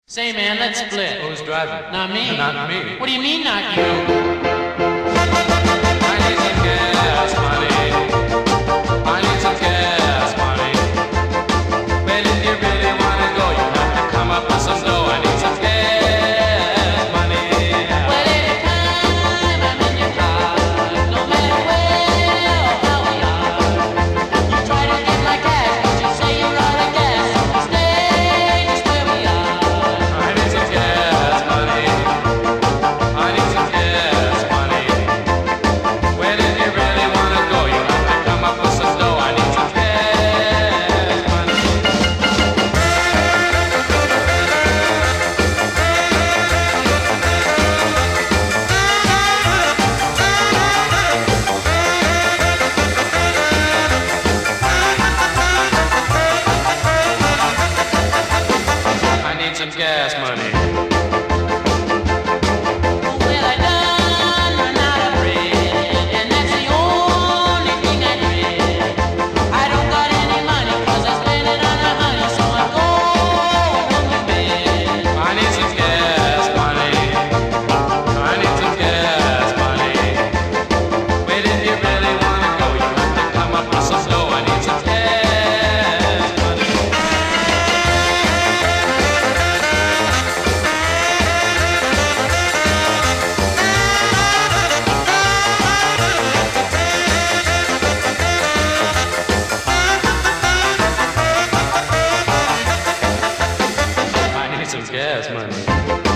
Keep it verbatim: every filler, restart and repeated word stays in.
Say, man, let's split. Who's driving? Not me. Not me. What do you mean, not you? I need some gas money. I need some gas money. Well, if you really wanna go, you have to come up with some dough. I need some gas money. Well, anytime I'm in your car, no matter where or how we are, you try to get my cash, but you say you're out of gas, so we stay just where we are. I need some gas money. I need some gas money. Well, if you really wanna go, you have to come up with some dough. I need some gas money. I need some gas money. Well, I done run out of bread, and that's the only thing I dread. I don't got any money, 'cause I spend it on a honey, so I'm going home to bed. I need some gas money. I need some gas money. Wait, if you really wanna go, you have to come up with some dough. I need some gas money. I need some gas money.